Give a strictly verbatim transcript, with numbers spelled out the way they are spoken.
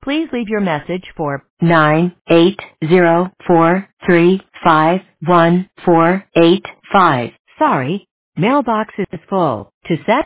Please leave your message for nine eight zero four three five one four eight five. Sorry, mailbox is full. To set